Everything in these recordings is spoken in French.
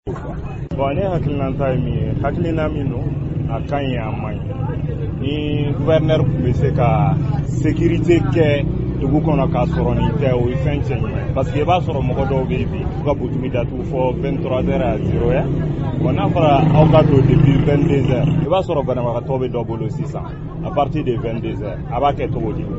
Bon, ne hakilina mi hakilina mino akan ya mai ni gouverneur be se ka sécurité ke dugu kɔnɔ ka sɔrɔ ni tɛ o ye fɛn cɛ parce que i b'a sɔrɔ mɔgɔ dɔw bɛ bi u ka butumi datugu fɔ 23h à 0h bon n'a fɔra aw ka don depuis 22h i b'a sɔrɔ banabagatɔ bɛ dɔ bolo sisan à partir de 22h a b'a kɛ cogo di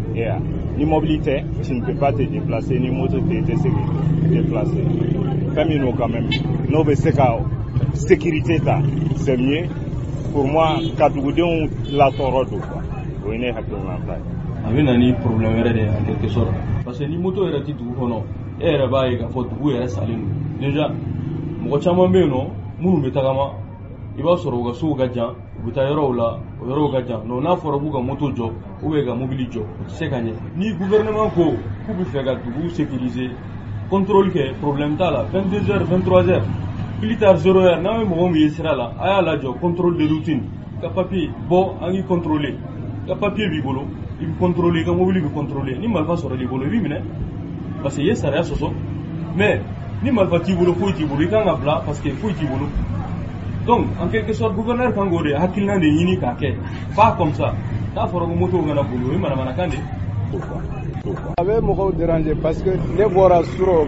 ni mobile tɛ tu ne peux pas te déplacer ni moto tɛ se k'i déplacer fɛn min n'o quand même n'o bɛ se ka sécurité ta c'est mieux pour moi ka dugudenw latɔrɔ don quoi o ye ne hakilina ta ye. A bɛ na ni problème wɛrɛ de ye en quelque sorte parce que ni moto yɛrɛ ti dugu kɔnɔ e yɛrɛ b'a ye k'a fɔ dugu yɛrɛ salen don déjà mɔgɔ caman bɛ yen nɔ minnu bɛ tagama i b'a sɔrɔ u ka sow ka jan u bɛ taa yɔrɔw la o yɔrɔw ka jan donc n'a fɔra k'u ka moto jɔ ou bien ka mobili jɔ o tɛ se ka ɲɛ ni gouvernement ko k'u bɛ fɛ ka dugu sécuriser contrôle kɛ problème t'a la 22h 23h plus tard 0h n'a bɛ mɔgɔ min ye sira la a y'a lajɔ contrôle de routine ka papier bɔ an k'i contrôler ka papier b'i bolo il peut contrôler, comme il peut contrôler. Ni malfa sur les vols, parce que ça reste ça. Mais ni malfa tu voulais, faut tu voulais quand on parce que faut tu voulais. Donc en quelque sorte, gouverneur Kangoré a qu'il n'a de yini kake, pas comme ça. T'as fait un moto au Ghana pour lui, madame Nakande. Pourquoi? Avec mon dérangé parce que les voies sur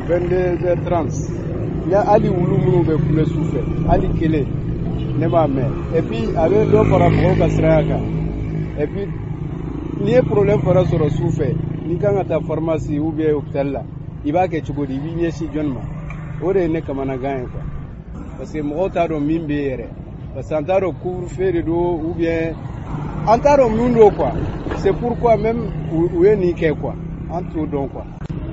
22h30, il y a Ali Ouloumou qui me souffle, Ali Kélé, ne m'a mis. Et puis avec l'eau par rapport à Sraka. Et puis ni ye problème fara sɔrɔ su fɛ ni kan ka taa pharmacie ou bien hôpital la i b'a kɛ cogo di i b'i ɲɛsin jɔnni ma o de ye ne kamanagan ye quoi parce que mɔgɔw t'a dɔn min bɛ yɛrɛ parce que an t'a dɔn couvre-feu de don ou bien an t'a dɔn min don quoi c'est pourquoi même u ye nin kɛ quoi an t'o dɔn quoi.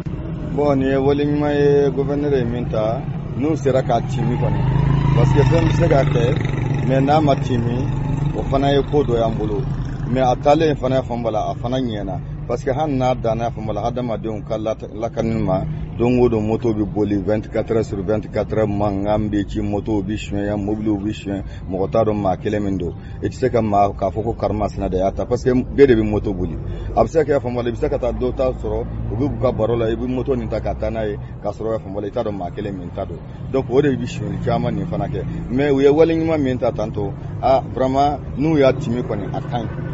Bon nin ye waleɲuman ye gouverneur ye min ta n'u sera k'a timi kɔni parce que fɛn bɛ se ka kɛ mais n'a ma timi o fana ye ko dɔ y'an bolo. Mais a taalen fana fambala a fana ɲɛna parce que hali n'a danna fambala hadamadenw ka lakanni ma don o don moto bɛ boli 24h sur 24h mankan bɛ ci moto bɛ suɲɛ mobiliw bɛ suɲɛ mɔgɔ t'a dɔn maa kelen min don i tɛ se ka maa k'a fɔ ko karimasina de y'a ta parce que bɛɛ de bɛ moto boli a bɛ se ka kɛ fambala i bɛ se ka taa dɔ ta sɔrɔ u bɛ ka baro la i bɛ moto nin ta ka taa n'a ye k'a sɔrɔ fambala i t'a dɔn maa kelen min ta don donc o de bɛ suɲɛli caman nin fana kɛ mais u ye waleɲuman min ta tantôt vraiment n'u y'a timi kɔni a ka ɲi.